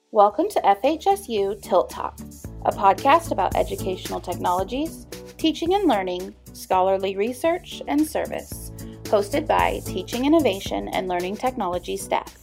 Welcome to FHSU Tilt Talk, a podcast about educational technologies, teaching and learning, scholarly research, and service, hosted by Teaching Innovation and Learning Technology staff.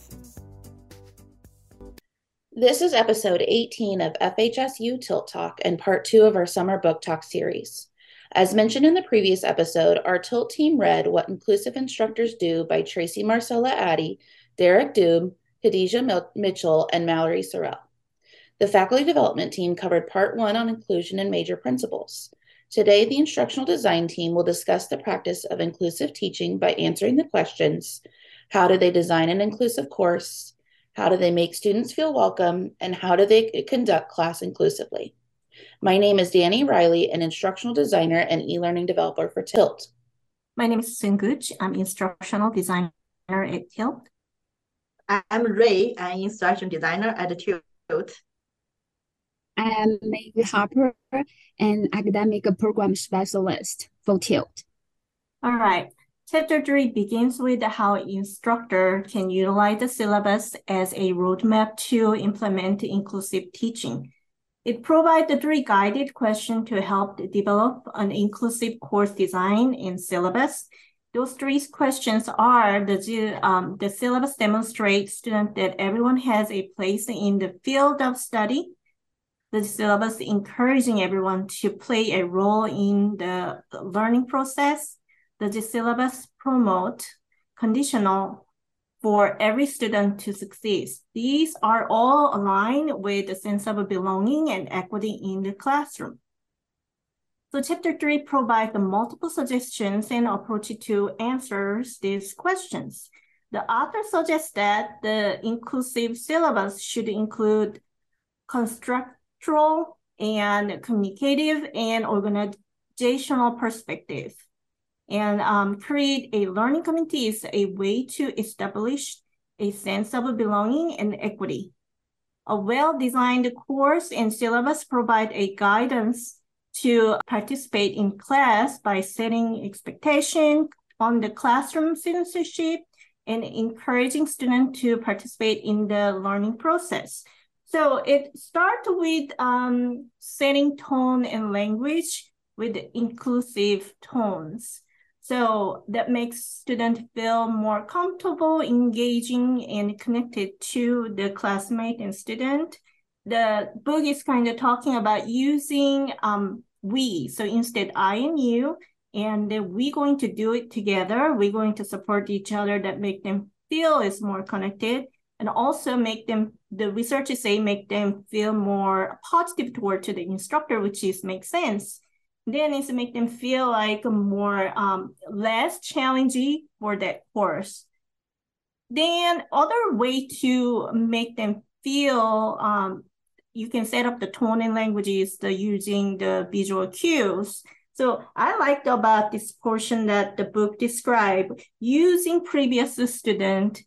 This is episode 18 of FHSU Tilt Talk and part 2 of our summer book talk series. As mentioned in the previous episode, our Tilt team read What Inclusive Instructors Do by Tracy Marcella Addy, Derek Doob, Khadijah Mitchell, and Mallory Sorrell. The faculty development team covered part 1 on inclusion and major principles. Today, the instructional design team will discuss the practice of inclusive teaching by answering the questions: how do they design an inclusive course? How do they make students feel welcome? And how do they conduct class inclusively? My name is Danny Riley, an instructional designer and e-learning developer for Tilt. My name is Sunguch. I'm instructional designer at Tilt. I'm Ray. I'm instructional designer at Tilt. I'm Meg Harper, an academic program specialist for Tilt. All right. Chapter 3 begins with how an instructor can utilize the syllabus as a roadmap to implement inclusive teaching. It provides the 3 guided questions to help develop an inclusive course design and syllabus. Those 3 questions are, the syllabus demonstrates students that everyone has a place in the field of study. The syllabus encouraging everyone to play a role in the learning process. Does the syllabus promote conditional for every student to succeed? These are all aligned with the sense of belonging and equity in the classroom. So chapter 3 provides the multiple suggestions and approaches to answer these questions. The author suggests that the inclusive syllabus should include constructual and communicative and organizational perspective. And create a learning community is a way to establish a sense of belonging and equity. A well-designed course and syllabus provide a guidance to participate in class by setting expectation on the classroom citizenship and encouraging students to participate in the learning process. So it starts with setting tone and language with inclusive tones. So that makes students feel more comfortable, engaging, and connected to the classmate and student. The book is kind of talking about using we. So instead, I and you, and we're going to do it together. We're going to support each other that make them feel is more connected, and also make them, the researchers say, make them feel more positive toward to the instructor, which is makes sense. Then it's make them feel like more less challenging for that course. Then other way to make them feel, you can set up the tone and languages using the visual cues. So I liked about this portion that the book described using previous student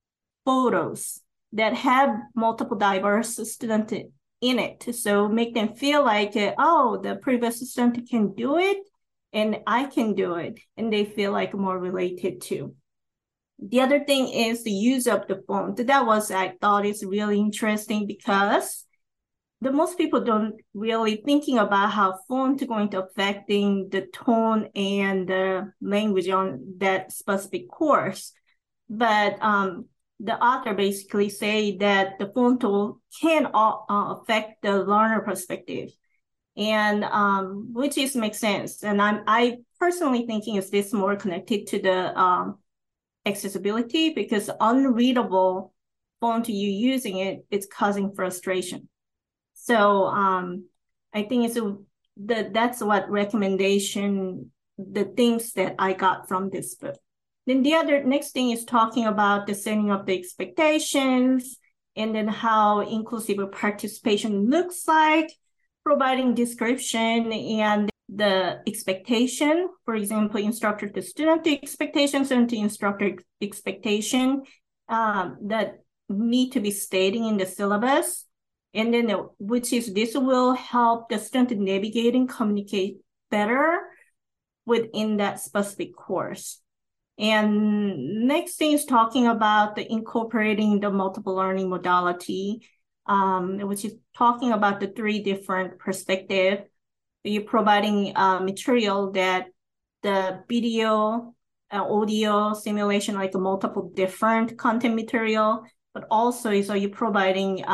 photos that have multiple diverse students in it. So make them feel like, oh, the previous student can do it and I can do it. And they feel like more related too. The other thing is the use of the font. That was, I thought is really interesting because the most people don't really thinking about how font is going to affecting the tone and the language on that specific course. But the author basically say that the font tool can affect the learner perspective, and which is makes sense. And I personally thinking is this more connected to the accessibility, because unreadable font you using it's causing frustration. So I think that's what recommendation, the things that I got from this book. Then the next thing is talking about the setting of the expectations, and then how inclusive participation looks like, providing description and the expectation, for example, instructor to student expectations and to instructor expectation that need to be stating in the syllabus. And then this will help the student navigate and communicate better within that specific course. And next thing is talking about the incorporating the multiple learning modality. which is talking about the 3 different perspectives. You're providing material that the video, audio simulation, like multiple different content material, but also so you're providing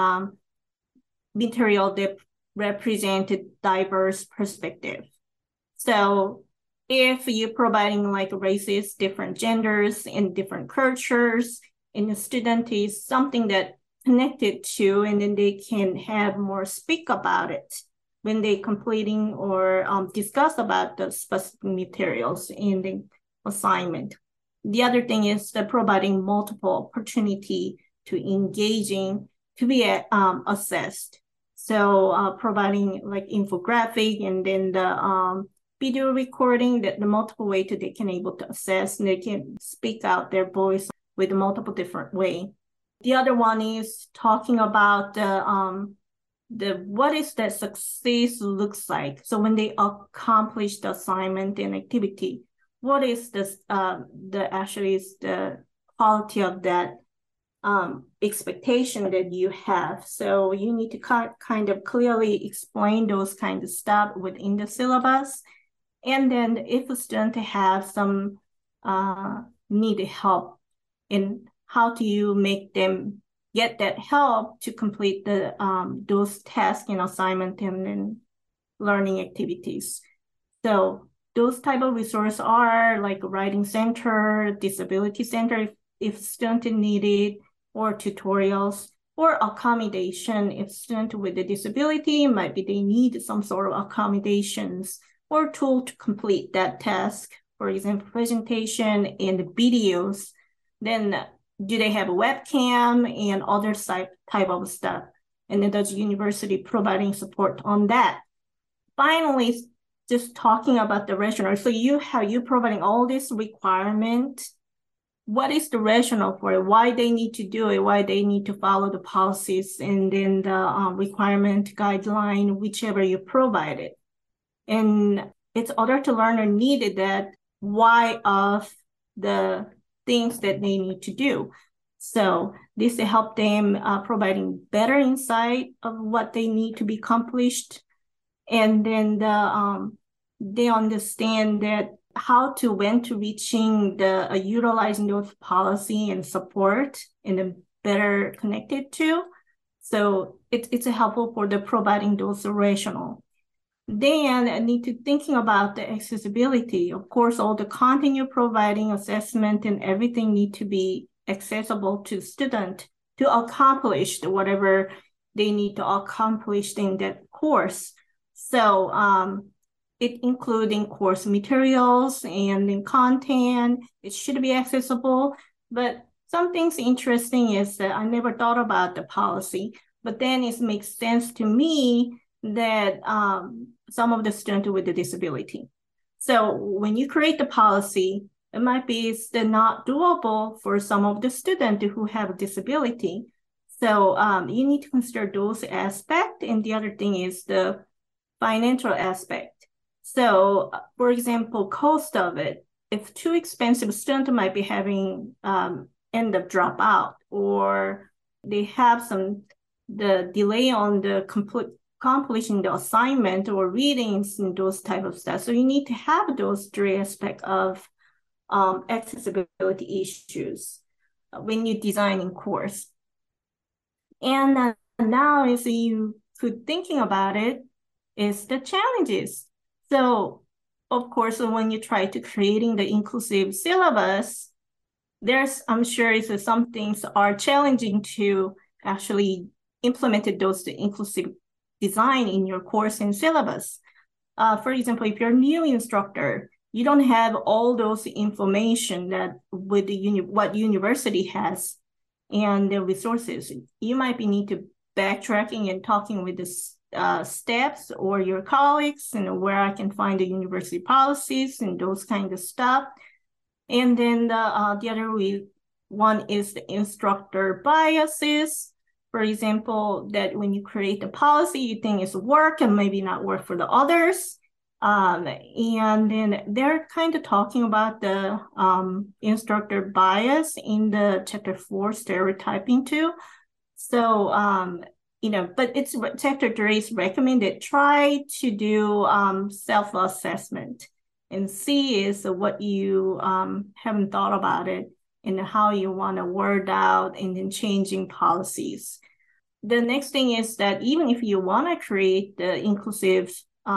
material that represented diverse perspective. So if you're providing like races, different genders and different cultures, and the student is something that connected to, and then they can have more speak about it when they completing or discuss about the specific materials in the assignment. The other thing is that providing multiple opportunity to engaging to be assessed. So providing like infographic and then the video recording, that the multiple way that they can able to assess and they can speak out their voice with multiple different way. The other one is talking about the what is that success looks like. So when they accomplish the assignment and activity, what is this actually is the quality of that expectation that you have. So you need to kind of clearly explain those kind of stuff within the syllabus. And then if a student have some need help in how do you make them get that help to complete the those tasks and assignment and then learning activities. So those type of resources are like writing center, disability center if student needed, or tutorials, or accommodation if student with a disability, might be they need some sort of accommodations or tool to complete that task. For example, presentation and videos. Then do they have a webcam and other type of stuff? And then does university providing support on that? Finally, just talking about the rationale. So you providing all this requirement. What is the rationale for it? Why they need to do it? Why they need to follow the policies and then the requirement guideline, whichever you provided. And it's other to learner needed that why of the things that they need to do. So this will help them providing better insight of what they need to be accomplished. And then they understand that when to reaching the utilizing those policy and support and then better connected to. So it's helpful for the providing those rational. Then I need to thinking about the accessibility. Of course, all the content you're providing, assessment and everything need to be accessible to student to accomplish whatever they need to accomplish in that course. So it including course materials and in content, it should be accessible. But some things interesting is that I never thought about the policy, but then it makes sense to me that some of the students with the disability. So when you create the policy, it might be still not doable for some of the students who have a disability. So you need to consider those aspects. And the other thing is the financial aspect. So for example, cost of it, if too expensive, student might be having end up drop out, or they have the delay on the accomplishing the assignment or readings and those type of stuff. So you need to have those 3 aspects of accessibility issues when you're designing course. And now as you could thinking about it is the challenges. So of course, when you try to creating the inclusive syllabus, I'm sure some things are challenging to actually implement those inclusive design in your course and syllabus. For example, if you're a new instructor, you don't have all those information that with what university has and the resources. You might need to backtracking and talking with the staffs or your colleagues and where I can find the university policies and those kind of stuff. And then the other one is the instructor biases. For example, that when you create a policy, you think it's work and maybe not work for the others. And then they're kind of talking about the instructor bias in the chapter 4 stereotyping too. So but it's chapter 3 is recommended. Try to do self-assessment and see is what you haven't thought about it and how you want to word out and then changing policies. The next thing is that even if you want to create the inclusive,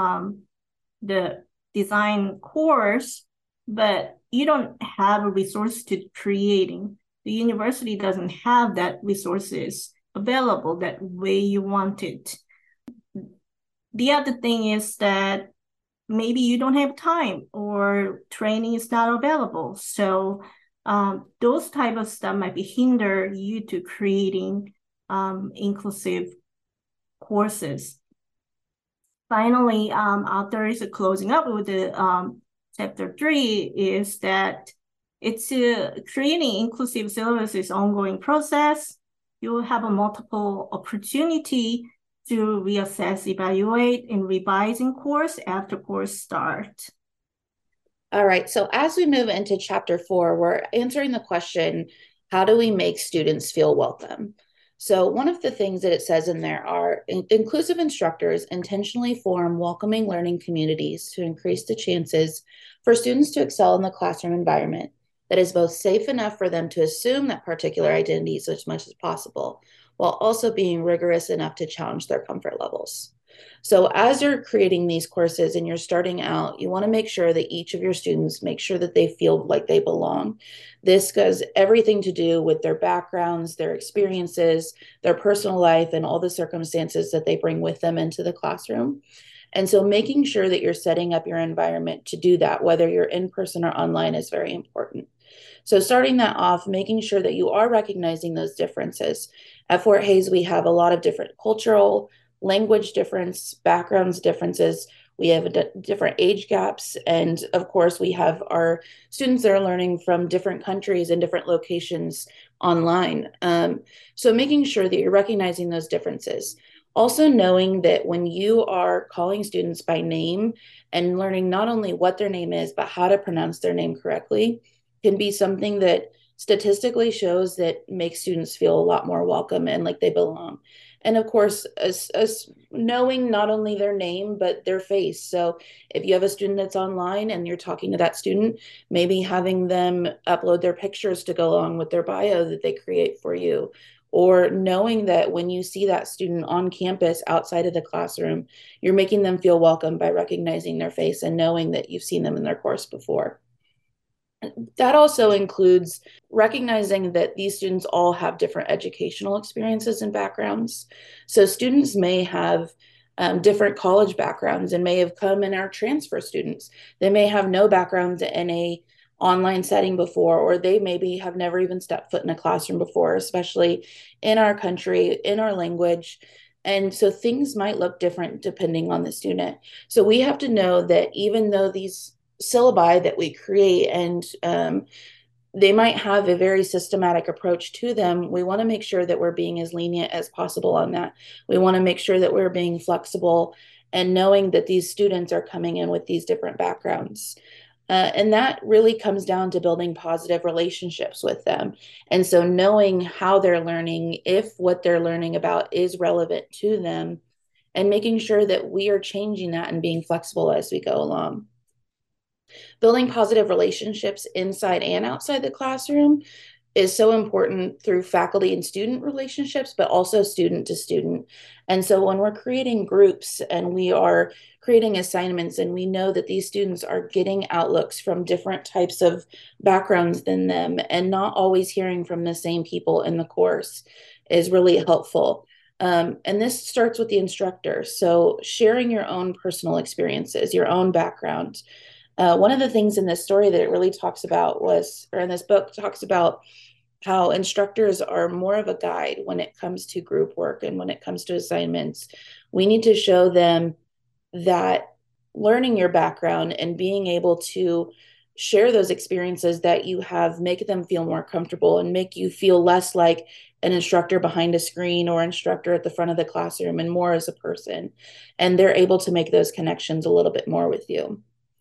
the design course, but you don't have a resource to creating, the university doesn't have that resources available that way you want it. The other thing is that maybe you don't have time or training is not available. So those type of stuff might be hinder you to creating inclusive courses. Finally, author is closing up with the chapter 3 is that it's creating inclusive syllabus is ongoing process. You will have a multiple opportunity to reassess, evaluate, and revising course after course start. All right, so as we move into chapter 4, we're answering the question, how do we make students feel welcome? So one of the things that it says in there are inclusive instructors intentionally form welcoming learning communities to increase the chances for students to excel in the classroom environment that is both safe enough for them to assume that particular identities as much as possible, while also being rigorous enough to challenge their comfort levels. So as you're creating these courses and you're starting out, you want to make sure that each of your students make sure that they feel like they belong. This has everything to do with their backgrounds, their experiences, their personal life, and all the circumstances that they bring with them into the classroom. And so making sure that you're setting up your environment to do that, whether you're in person or online, is very important. So starting that off, making sure that you are recognizing those differences. At Fort Hays, we have a lot of different cultural, language difference, backgrounds differences. We have different age gaps. And of course, we have our students that are learning from different countries and different locations online. So making sure that you're recognizing those differences. Also knowing that when you are calling students by name and learning not only what their name is, but how to pronounce their name correctly can be something that statistically shows that makes students feel a lot more welcome and like they belong. And of course, as knowing not only their name, but their face. So if you have a student that's online and you're talking to that student, maybe having them upload their pictures to go along with their bio that they create for you. Or knowing that when you see that student on campus outside of the classroom, you're making them feel welcome by recognizing their face and knowing that you've seen them in their course before. That also includes recognizing that these students all have different educational experiences and backgrounds. So students may have different college backgrounds and may have come and are transfer students. They may have no background in a online setting before, or they maybe have never even stepped foot in a classroom before, especially in our country, in our language. And so things might look different depending on the student. So we have to know that even though these syllabi that we create and they might have a very systematic approach to them, we want to make sure that we're being as lenient as possible on that. We want to make sure that we're being flexible and knowing that these students are coming in with these different backgrounds. And that really comes down to building positive relationships with them. And so knowing how they're learning, if what they're learning about is relevant to them, and making sure that we are changing that and being flexible as we go along. Building positive relationships inside and outside the classroom is so important through faculty and student relationships, but also student to student. And so when we're creating groups and we are creating assignments and we know that these students are getting outlooks from different types of backgrounds than them and not always hearing from the same people in the course is really helpful. And this starts with the instructor. So sharing your own personal experiences, your own background. One of the things in this story that it really talks about was, or in this book, talks about how instructors are more of a guide when it comes to group work and when it comes to assignments. We need to show them that learning your background and being able to share those experiences that you have make them feel more comfortable and make you feel less like an instructor behind a screen or instructor at the front of the classroom and more as a person. And they're able to make those connections a little bit more with you.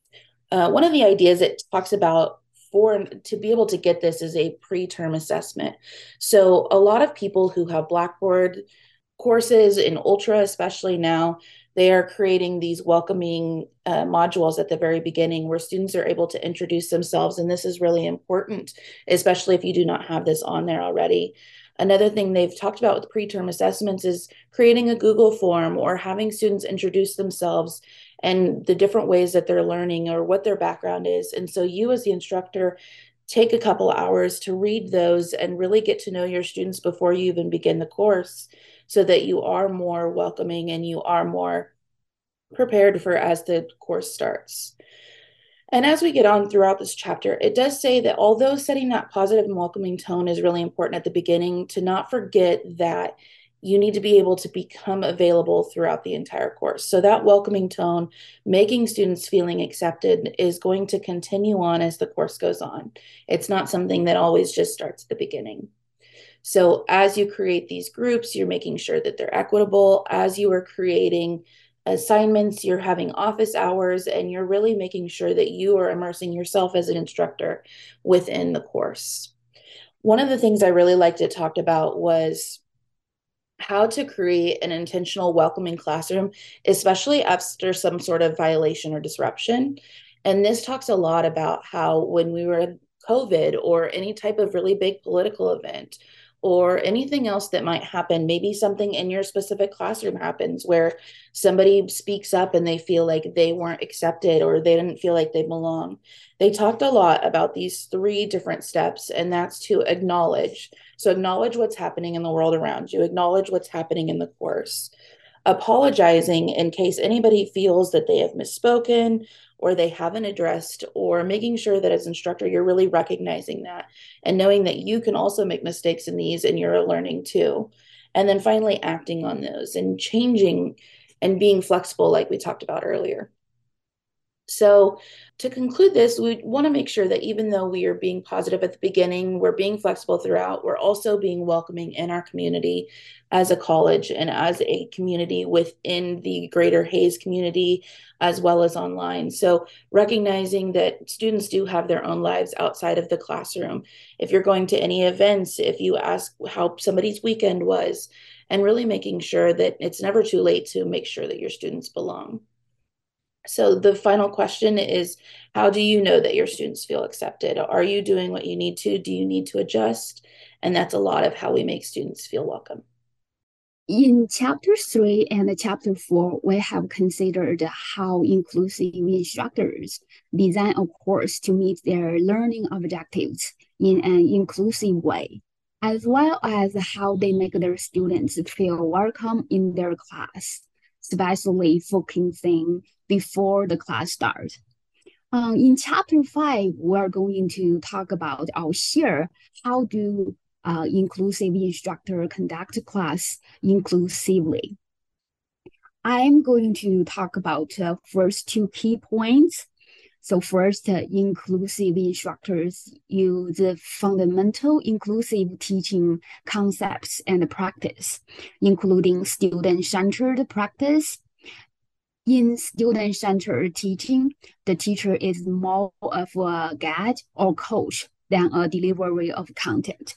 One of the ideas it talks about to be able to get this is a pre-term assessment. So a lot of people who have Blackboard courses in Ultra, especially now, they are creating these welcoming modules at the very beginning where students are able to introduce themselves. And this is really important, especially if you do not have this on there already. Another thing they've talked about with preterm assessments is creating a Google form or having students introduce themselves and the different ways that they're learning or what their background is. And so you as the instructor take a couple hours to read those and really get to know your students before you even begin the course so that you are more welcoming and you are more prepared for as the course starts. And as we get on throughout this chapter, it does say that although setting that positive and welcoming tone is really important at the beginning, to not forget that you need to be able to become available throughout the entire course. So that welcoming tone, making students feeling accepted, is going to continue on as the course goes on. It's not something that always just starts at the beginning. So as you create these groups, you're making sure that they're equitable. As you are creating assignments, you're having office hours, and you're really making sure that you are immersing yourself as an instructor within the course. One of the things I really liked it talked about was how to create an intentional welcoming classroom, especially after some sort of violation or disruption. And this talks a lot about how when we were in COVID or any type of really big political event or anything else that might happen, maybe something in your specific classroom happens where somebody speaks up and they feel like they weren't accepted or they didn't feel like they belong. They talked a lot about these 3 different steps, and that's to acknowledge. So acknowledge what's happening in the world around you, acknowledge what's happening in the course, apologizing in case anybody feels that they have misspoken or they haven't addressed, or making sure that as instructor, you're really recognizing that and knowing that you can also make mistakes in these and you're learning too. And then finally acting on those and changing and being flexible like we talked about earlier. So to conclude this, we want to make sure that even though we are being positive at the beginning, we're being flexible throughout, we're also being welcoming in our community as a college and as a community within the greater Hayes community, as well as online. So recognizing that students do have their own lives outside of the classroom. If you're going to any events, if you ask how somebody's weekend was, and really making sure that it's never too late to make sure that your students belong. So the final question is, how do you know that your students feel accepted? Are you doing what you need to? Do you need to adjust? And that's a lot of how we make students feel welcome. In chapter 3 and chapter 4, we have considered how inclusive instructors design a course to meet their learning objectives in an inclusive way, as well as how they make their students feel welcome in their class, especially focusing before the class starts. In chapter 5, we're going to talk about or share how do inclusive instructor conduct class inclusively. I'm going to talk about first 2 key points. So first, inclusive instructors use fundamental inclusive teaching concepts and practice, including student-centered practice. In student-centered teaching, the teacher is more of a guide or coach than a delivery of content.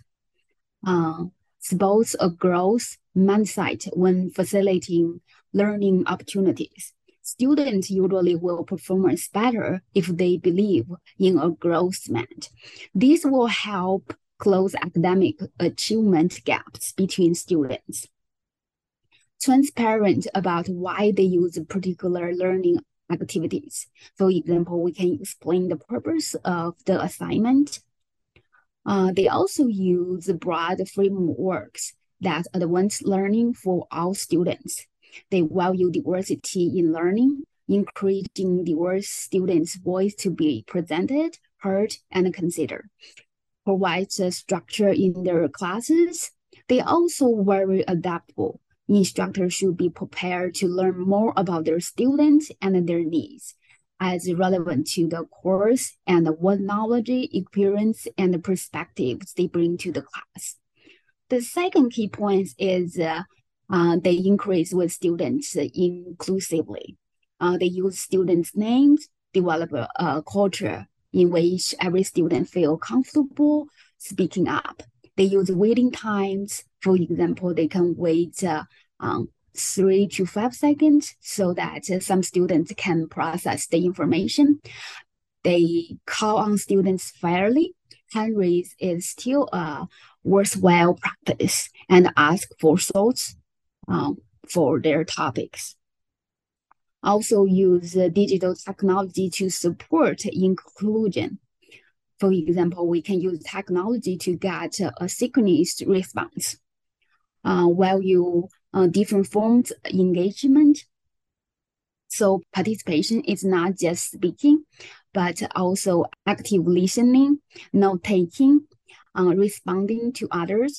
Supports a growth mindset when facilitating learning opportunities. Students usually will perform better if they believe in a growth mindset. This will help close academic achievement gaps between students. Transparent about why they use particular learning activities. For example, we can explain the purpose of the assignment. They also use broad frameworks that advance learning for all students. They value diversity in learning, encouraging diverse students' voice to be presented, heard, and considered. Provides a structure in their classes. They also very adaptable. Instructors should be prepared to learn more about their students and their needs as relevant to the course and what knowledge, experience, and perspectives they bring to the class. The second key point is they increase with students inclusively. They use students' names, develop a culture in which every student feels comfortable speaking up. They use waiting times. For example, they can wait 3 to 5 seconds so that some students can process the information. They call on students fairly. Hand raise is still a worthwhile practice and ask for thoughts for their topics. Also use digital technology to support inclusion. For example, we can use technology to get a synchronous response. Value different forms of engagement. So participation is not just speaking, but also active listening, note-taking, responding to others.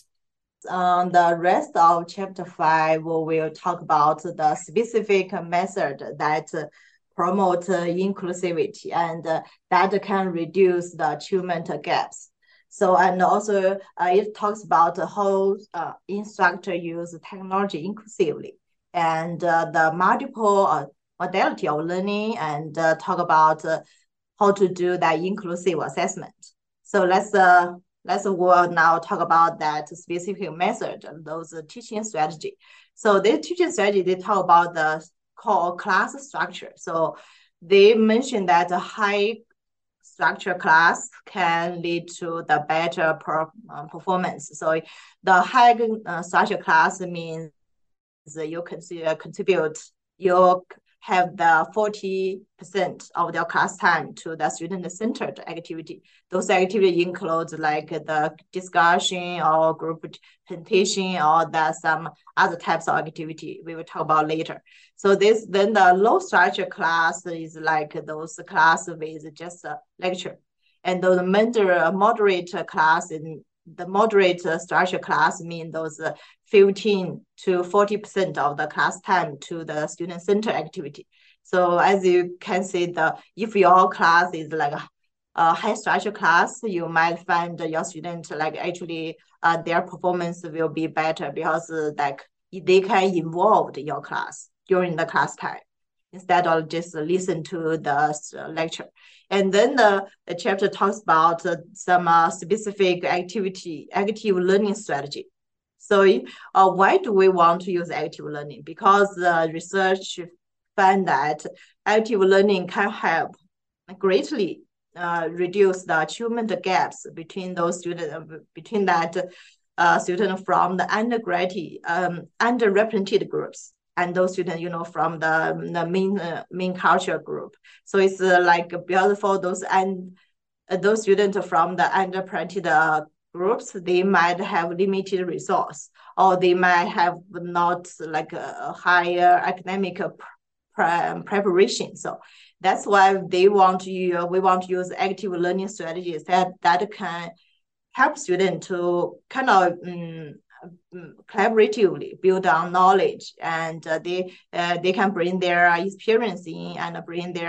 The rest of chapter 5, we will talk about the specific method that promote inclusivity and that can reduce the achievement gaps. So, and also it talks about how instructor use technology inclusively and the multiple modality of learning and talk about how to do that inclusive assessment. So let's we'll now talk about that specific method and those teaching strategy. So this teaching strategy, they talk about the core class structure. So they mentioned that a high structure class can lead to the better performance. So the high structure class means you contribute your have the 40% of their class time to the student-centered activity. Those activities include like the discussion or group presentation or some other types of activity we will talk about later. So then the low structure class is like those class with just a lecture. And those moderate class in the moderate structure class mean those 15 to 40% of the class time to the student center activity. So as you can see, if your class is like a high structure class, you might find your student like actually their performance will be better because like they can involve your class during the class time instead of just listen to the lecture. And then the chapter talks about some specific active learning strategy. So why do we want to use active learning? Because research found that active learning can help greatly reduce the achievement gaps between those students, between that student from the underrepresented groups and those students, from the main culture group. So it's like beautiful those students from the underrepresented groups, they might have limited resource or they might have not like a higher academic preparation. So that's why we want to use active learning strategies that can help students to kind of collaboratively build on knowledge, and they can bring their experience in and bring their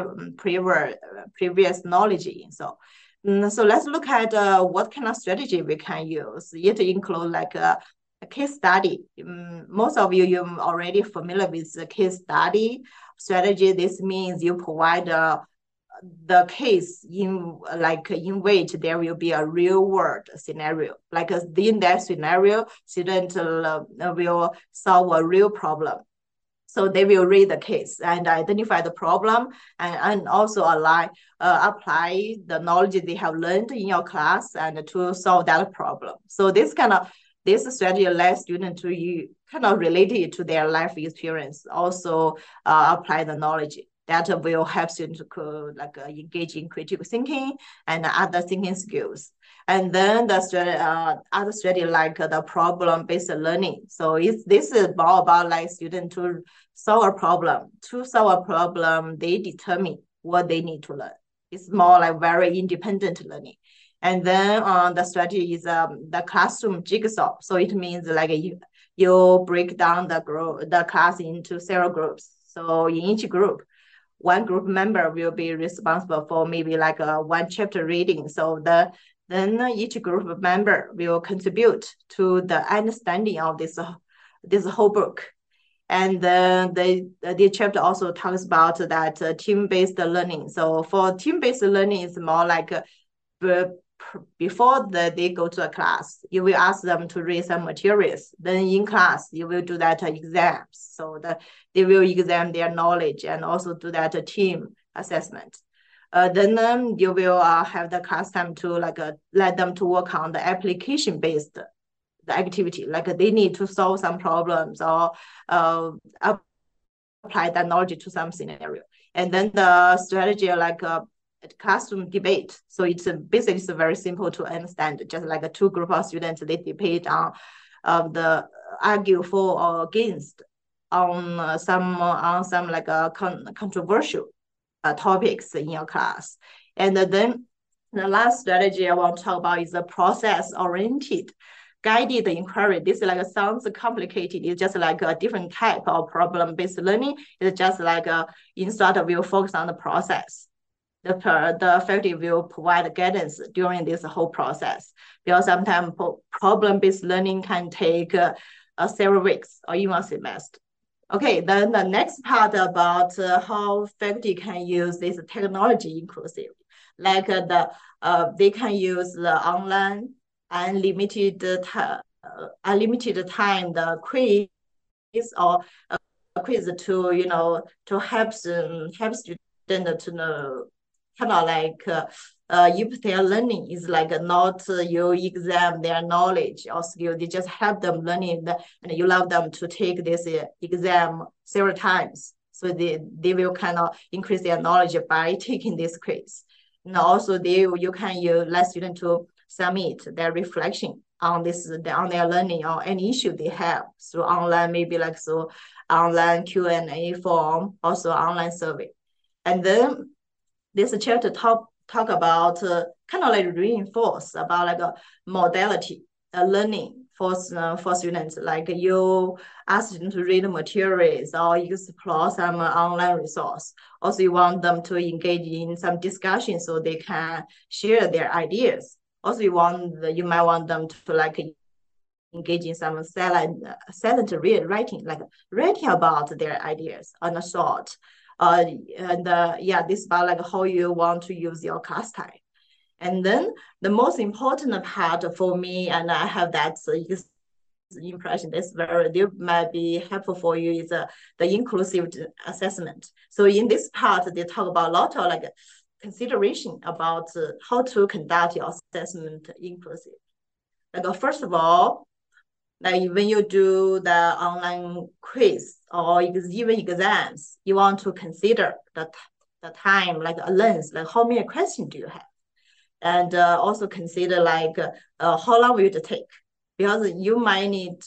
previous knowledge in. So let's look at what kind of strategy we can use. It includes like a case study. Most of you already familiar with the case study strategy. This means you provide the case in which there will be a real world scenario. Like in that scenario, students will solve a real problem. So they will read the case and identify the problem and also apply the knowledge they have learned in your class and to solve that problem. So this strategy allows students to kind of relate it to their life experience, also apply the knowledge that will help students to engage in critical thinking and other thinking skills. And then the other strategy like the problem-based learning. So this is more about like students to solve a problem. To solve a problem, they determine what they need to learn. It's more like very independent learning. And then the strategy is the classroom jigsaw. So it means like you break down the class into several groups. So in each group, one group member will be responsible for maybe like one chapter reading. So then each group member will contribute to the understanding of this whole book. And the chapter also talks about that team-based learning. So for team-based learning, it's more like before they go to a class, you will ask them to read some materials. Then in class, you will do that exams. So they will examine their knowledge and also do that team assessment. Then you will have the class time to let them to work on the application-based the activity. Like they need to solve some problems or apply that knowledge to some scenario. And then the strategy classroom debate. So it's basically it's very simple to understand. Just like two group of students, they debate on the argue for or against on some controversial topics in your class. And then the last strategy I want to talk about is the process-oriented guided inquiry. This sounds complicated. It's just like a different type of problem-based learning. It's just like instead of you focus on the process. The faculty will provide guidance during this whole process, because sometimes problem-based learning can take several weeks or even a semester. Okay, then the next part about how faculty can use this technology inclusively. Like they can use the online unlimited time the quiz or quiz to help students to know kind of if their learning is not you exam their knowledge or skill, they just help them learning and you allow them to take this exam several times. So they will kind of increase their knowledge by taking this quiz. And also you can let students to submit their reflection on their learning or any issue they have through online, maybe through online Q&A form, also online survey. And then this chapter talk about kind of reinforce about a modality learning for students. Like you ask them to read materials or explore some online resource. Also, you want them to engage in some discussion so they can share their ideas. Also, you might want them to engage in some silent writing, writing about their ideas on a thought. This is about how you want to use your class time. And then the most important part for me, and I have that impression they might be helpful for you, is the inclusive assessment. So in this part, they talk about a lot of consideration about how to conduct your assessment inclusive. First of all, when you do the online quiz or even exams, you want to consider the time, a length, how many questions do you have? And also consider how long will it take? Because you might need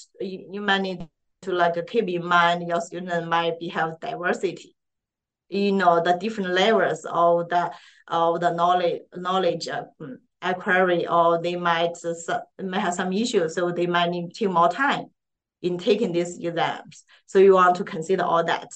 to keep in mind your student might have diversity, the different levels of the knowledge acquire, or they might have some issues, so they might need to take more time in taking these exams. So you want to consider all that.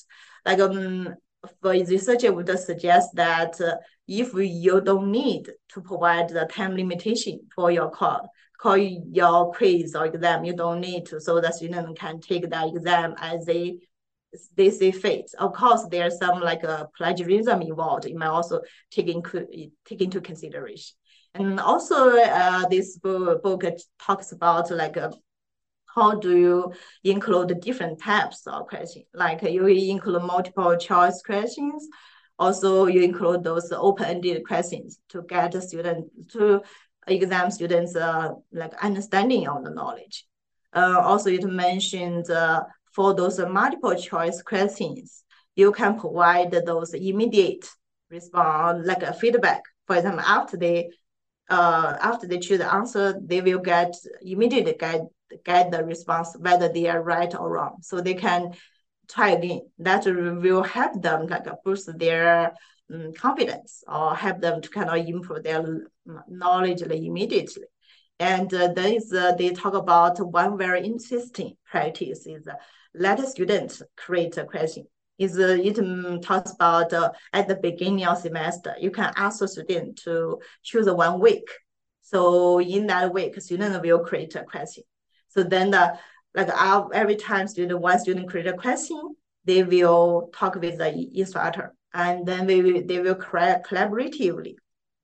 For researcher would suggest that if you don't need to provide the time limitation for your your quiz or exam, you don't need to, so the student can take that exam as they see fit. Of course, there's some plagiarism involved. You might also take into consideration. And also, this book talks about how do you include different types of questions? You include multiple choice questions. Also, you include those open-ended questions to get the student to exam students understanding of the knowledge. Also, it mentioned for those multiple choice questions, you can provide those immediate response, a feedback. For example, after they choose the answer, they will immediately get the response, whether they are right or wrong. So they can try again. That will help them boost their confidence or help them to kind of improve their knowledge immediately. And they talk about one very interesting practice is let a student create a question. It talks about at the beginning of semester, you can ask a student to choose 1 week. So in that week, student will create a question. So then every time one student create a question, they will talk with the instructor, and then they will collaboratively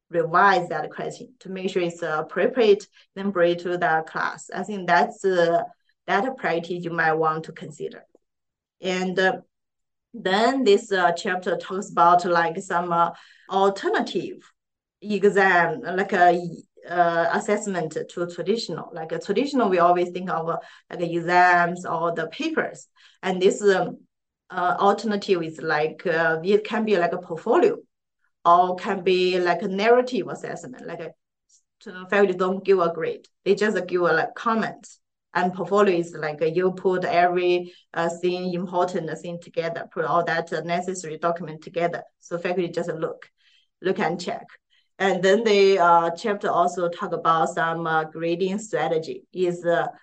revise that question to make sure it's appropriate then bring to the class. I think that's that practice you might want to consider. And then this chapter talks about like some alternative exam, like a assessment to traditional. Like a traditional, we always think of like exams or the papers, and this alternative is like it can be like a portfolio, or can be like a narrative assessment. Like faculty don't give a grade; they just give a like comments. And portfolio is like you put every thing, important thing together, put all that necessary document together. So faculty just look and check. And then the chapter also talk about some grading strategy. Is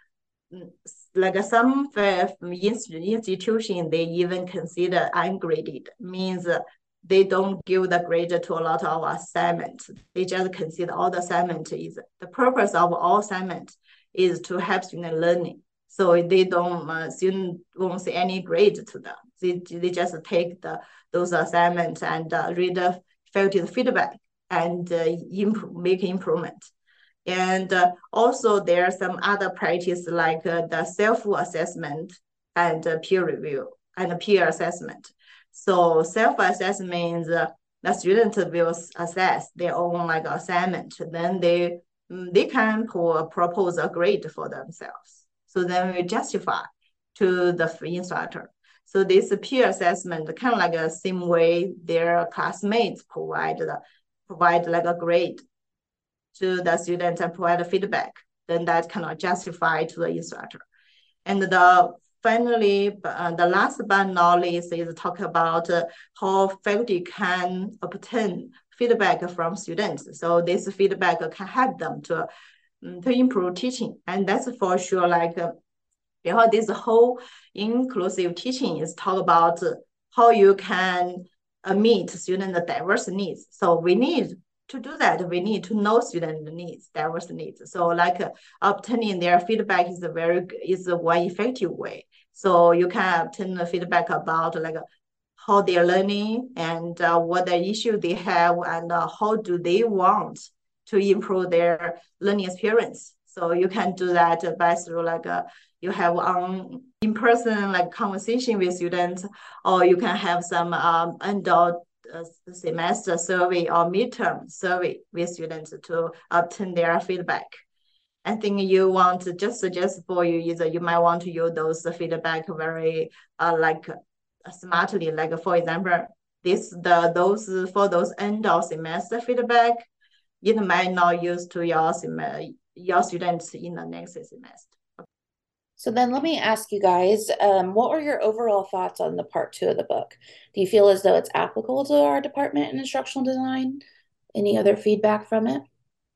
like some institution, they even consider ungraded, means they don't give the grade to a lot of assignments. They just consider all the assignment is the purpose of all assignment is to help student learning. So they don't student won't see any grade to them. They just take those assignments and read the faculty's feedback and make improvement. And also there are some other practice like the self-assessment and peer review and peer assessment. So self-assessment means the student will assess their own like assignment. Then they can propose a grade for themselves. So then we justify to the instructor. So this peer assessment kind of like the same way their classmates provide like a grade to the student and provide feedback. Then that cannot justify to the instructor. And finally, the last but not least is talk about how faculty can obtain feedback from students. So this feedback can help them to improve teaching. And that's for sure, like because this whole inclusive teaching is talk about how you can meet student diverse needs. So we need to do that, we need to know student needs, diverse needs. So like obtaining their feedback is one effective way. So you can obtain the feedback about like how they're learning and what the issue they have and how do they want to improve their learning experience. So you can do that by through like you have in-person like conversation with students, or you can have some end of semester survey or midterm survey with students to obtain their feedback. I think you want to just suggest for you either you might want to use those feedback very like smartly. Like for example, for those end of semester feedback, it might not use to your students in the next semester. So then let me ask you guys, what were your overall thoughts on the part 2 of the book? Do you feel as though it's applicable to our department in instructional design? Any other feedback from it?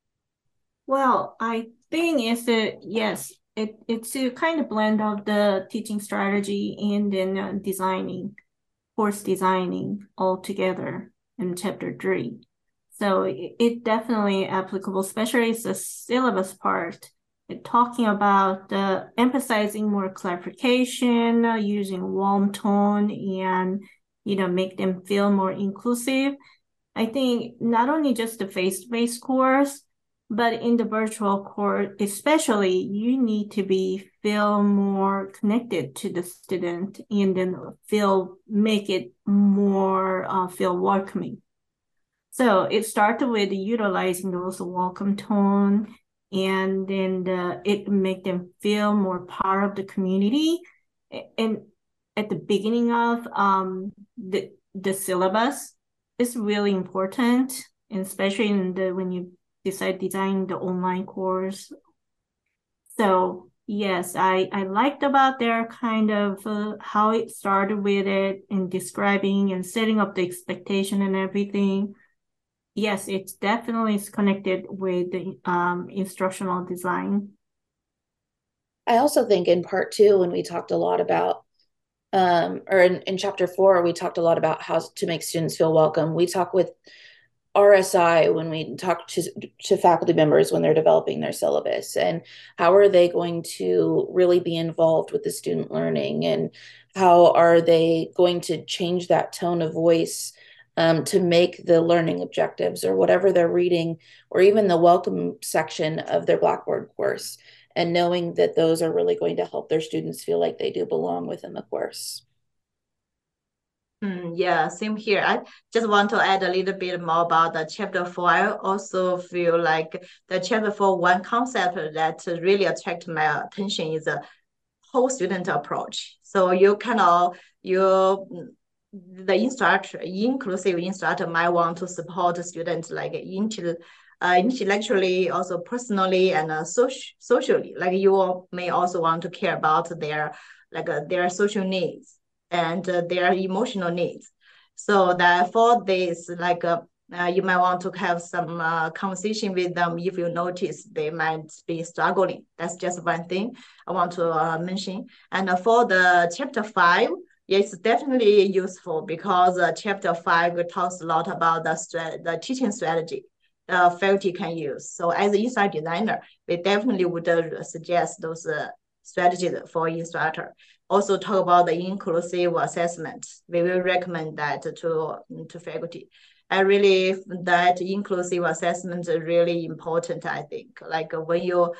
Well, I think yes, it's a kind of blend of the teaching strategy and then course designing all together in chapter 3. So it definitely applicable, especially the syllabus part. Talking about emphasizing more clarification, using warm tone, and make them feel more inclusive. I think not only just the face-to-face course, but in the virtual course, especially, you need to feel more connected to the student and then make it more feel welcoming. So it started with utilizing those welcome tone, and then it make them feel more part of the community. And at the beginning of the syllabus is really important, and especially when you decide designing the online course. So yes, I liked about their kind of how it started with it and describing and setting up the expectation and everything. Yes, it's definitely connected with the instructional design. I also think in part 2, when we talked a lot about, or in chapter 4, we talked a lot about how to make students feel welcome. We talk with RSI when we talk to faculty members when they're developing their syllabus, and how are they going to really be involved with the student learning, and how are they going to change that tone of voice to make the learning objectives or whatever they're reading, or even the welcome section of their Blackboard course, and knowing that those are really going to help their students feel like they do belong within the course. Yeah, same here. I just want to add a little bit more about the chapter 4. I also feel like the chapter 4, one concept that really attracted my attention is a whole student approach. So the inclusive instructor might want to support students like intellectually, also personally, and socially. Like you may also want to care about their social needs and their emotional needs. So that for this, you might want to have some conversation with them if you notice they might be struggling. That's just one thing I want to mention. And for the chapter 5, it's definitely useful because chapter 5 talks a lot about the teaching strategy faculty can use. So as an instructor designer, we definitely would suggest those strategies for instructor. Also talk about the inclusive assessment. We will recommend that to faculty. I really that inclusive assessment is really important, I think. Like when you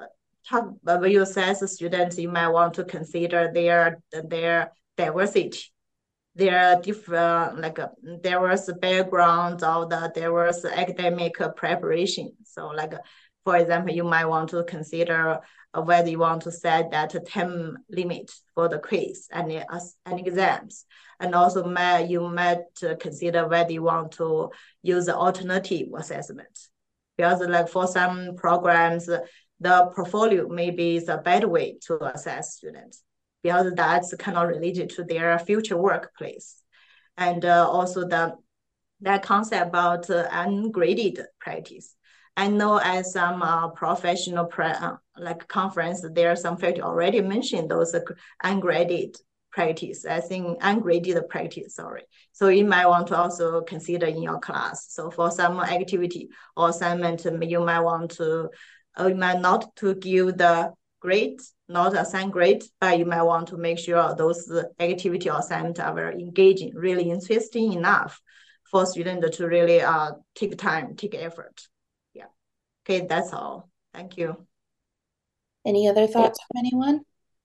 assess students, you might want to consider their diversity, their different diverse backgrounds of the diverse academic preparation. So for example, you might want to consider whether you want to set that time limit for the quiz and exams. And also you might consider whether you want to use alternative assessment. Because for some programs, the portfolio maybe is a better way to assess students, because that's kind of related to their future workplace. And also that concept about ungraded practice. I know at some professional conference, there are some faculty already mentioned those ungraded practice. I think ungraded practice, sorry. So you might want to also consider in your class. So for some activity or assignment, you might not to give the grade, not assign grade, but you might want to make sure those activity or assignment are very engaging, really interesting enough for students to really take time, take effort. Yeah. Okay, that's all. Thank you. Any other thoughts from anyone?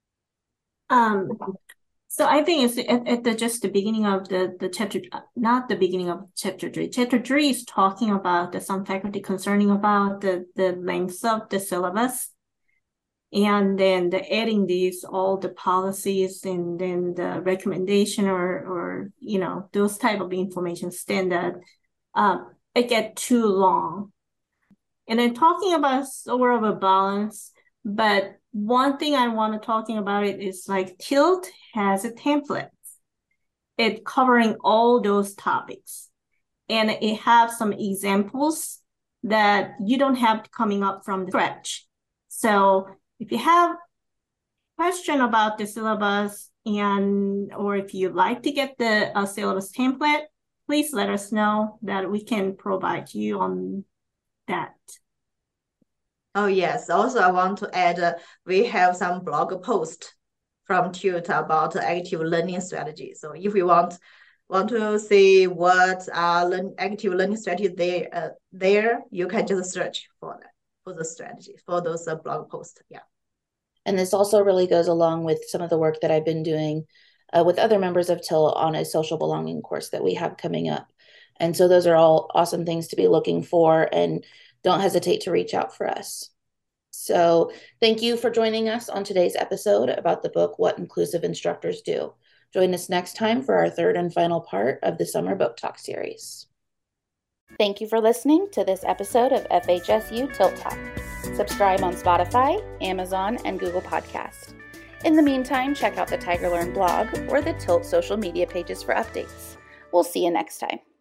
So I think it's at just the beginning of the chapter, not the beginning of chapter 3. Chapter 3 is talking about some faculty concerning about the length of the syllabus. And then adding all the policies and then the recommendation or those type of information standard, it get too long. And then talking about sort of a balance, but one thing I want to talking about it is like TILT has a template. It covering all those topics. And it have some examples that you don't have coming up from the scratch. So if you have question about the syllabus or if you'd like to get the syllabus template, please let us know that we can provide you on that. Oh, yes. Also, I want to add, we have some blog post from TILT about active learning strategy. So if you want to see what active learning strategy there, you can just search for that, for the strategy, for those blog posts. Yeah. And this also really goes along with some of the work that I've been doing with other members of TILT on a social belonging course that we have coming up. And so those are all awesome things to be looking for, and don't hesitate to reach out for us. So thank you for joining us on today's episode about the book, What Inclusive Instructors Do. Join us next time for our third and final part of the Summer Book Talk series. Thank you for listening to this episode of FHSU TILT Talk. Subscribe on Spotify, Amazon, and Google Podcast. In the meantime, check out the TigerLearn blog or the TILT social media pages for updates. We'll see you next time.